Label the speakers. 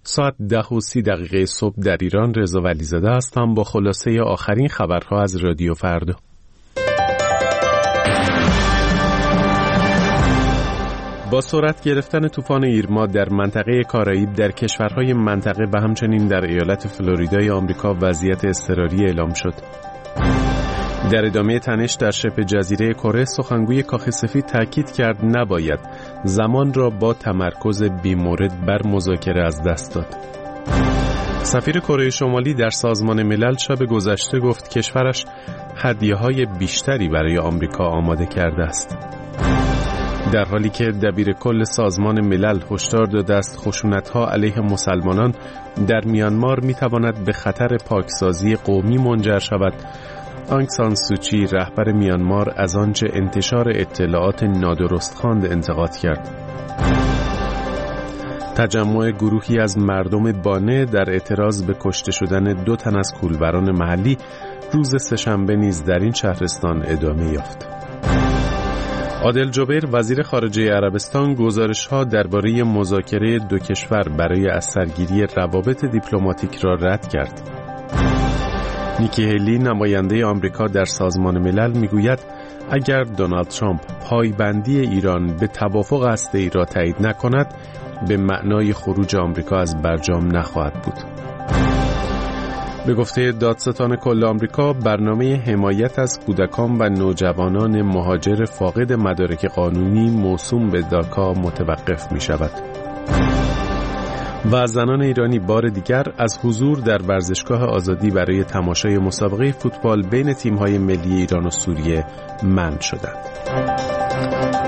Speaker 1: ساعت 10:30 صبح در ایران. رضا ولیزاده هستم با خلاصه آخرین خبرها از رادیو فردا. با سرعت گرفتن طوفان ایرما در منطقه کارائیب در کشورهای منطقه و همچنین در ایالت فلوریدای آمریکا وضعیت اضطراری اعلام شد. در ادامه تنش در شبه جزیره کره، سخنگوی کاخ سفید تاکید کرد نباید زمان را با تمرکز بی‌مورد بر مذاکره از دست داد. سفیر کره شمالی در سازمان ملل شب گذشته گفت کشورش هدیه‌های بیشتری برای آمریکا آماده کرده است. در حالی که دبیر کل سازمان ملل هشدار داده است خشونت‌ها علیه مسلمانان در میانمار می‌تواند به خطر پاکسازی قومی منجر شود، آنگ سان سوچی رهبر میانمار از آنچه انتشار اطلاعات نادرست خواند انتقاد کرد. تجمع گروهی از مردم بانه در اعتراض به کشته شدن 2 تن از کولبران محلی روز سه‌شنبه نیز در این شهرستان ادامه یافت. عادل جبیر وزیر خارجه عربستان گزارش‌ها درباره مذاکره 2 کشور برای از سرگیری روابط دیپلماتیک را رد کرد. نیکی هیلی نماینده آمریکا در سازمان ملل میگوید اگر دونالد ترامپ پایبندی ایران به توافق هسته‌ای را تایید نکند به معنای خروج آمریکا از برجام نخواهد بود. به گفته دادستان کل آمریکا برنامه حمایت از کودکان و نوجوانان مهاجر فاقد مدارک قانونی موسوم به داکا متوقف می شود. و زنان ایرانی بار دیگر از حضور در ورزشگاه آزادی برای تماشای مسابقه فوتبال بین تیم‌های ملی ایران و سوریه منع شدند.